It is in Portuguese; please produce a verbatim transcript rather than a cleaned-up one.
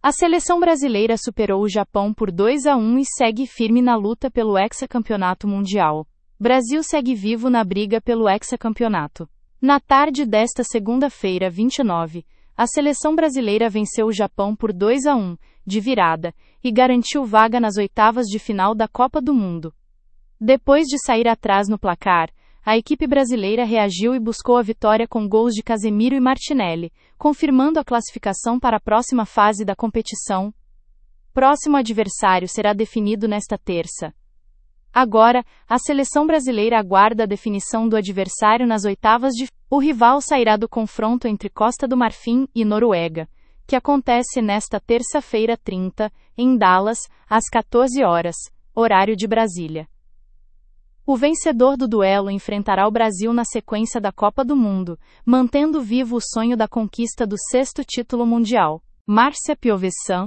A seleção brasileira superou o Japão por dois a um e segue firme na luta pelo hexacampeonato mundial. Brasil segue vivo na briga pelo hexacampeonato. Na tarde desta segunda-feira, vinte e nove, a seleção brasileira venceu o Japão por dois a um, de virada, e garantiu vaga nas oitavas de final da Copa do Mundo. Depois de sair atrás no placar, a equipe brasileira reagiu e buscou a vitória com gols de Casemiro e Martinelli, confirmando a classificação para a próxima fase da competição. Próximo adversário será definido nesta terça. Agora, a seleção brasileira aguarda a definição do adversário nas oitavas de... O rival sairá do confronto entre Costa do Marfim e Noruega, que acontece nesta terça-feira trinta, em Dallas, às quatorze horas, horário de Brasília. O vencedor do duelo enfrentará o Brasil na sequência da Copa do Mundo, mantendo vivo o sonho da conquista do sexto título mundial. Márcia Piovesan,